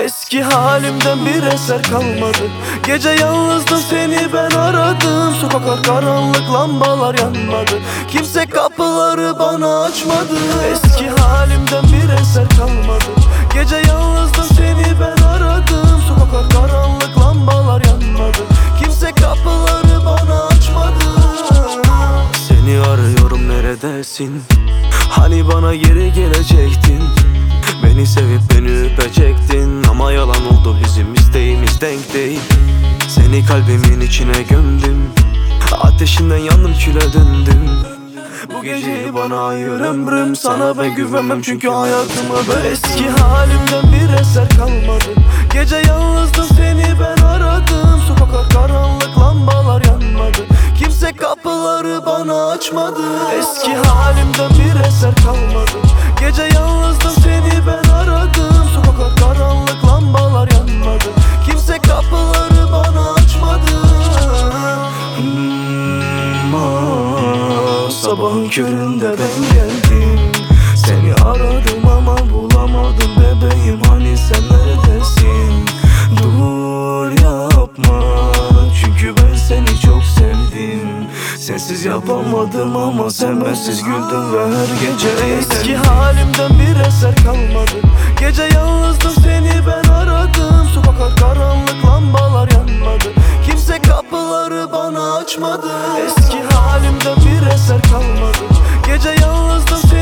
Eski halimden bir eser kalmadı. Gece yalnızdım, seni ben aradım. Sokaklar karanlık, lambalar yanmadı. Kimse kapıları bana açmadı. Eski halimden bir eser kalmadı. Gece yalnızdım, seni ben aradım. Sokaklar karanlık, lambalar yanmadı. Kimse kapıları bana açmadı. Seni arıyorum, neredesin? Hani bana geri gelecektin. Beni sevip beni öpecektin. Ama yalan oldu, bizim isteğimiz denk değil. Seni kalbimin içine gömdüm. Ateşinden yandım, küle döndüm. Bu geceyi bana ayır ömrüm. Sana ben güvenmem çünkü hayatımı ben. Eski halimden bir eser kalmadı. Gece yalnızdım, seni ben aradım. Sokaklar karanlık, lambalar yanmadı. Kimse kapıları bana açmadı. Eski halimden bir eser kalmadı. Gece yalnızdım, seni ben aradım. Sokaklar karanlık, lambalar yanmadı. Kimse kapıları bana açmadı. Sabahın köründe ben geldim. Seni aradım ama bulamadım bebeğim. Hani sen neredesin? Dur yapma, çünkü ben seni çok sevdim. Sensiz yapamadım ama sen bensiz güldün ve her gece eğlendim. Eski halimden bir eser kalmadı. Gece yalnızdım, seni ben aradım. Sokaklar karanlık, lambalar yanmadı. Kimse kapıları bana açmadı. Eski halimden bir eser kalmadı. Gece yalnızdım,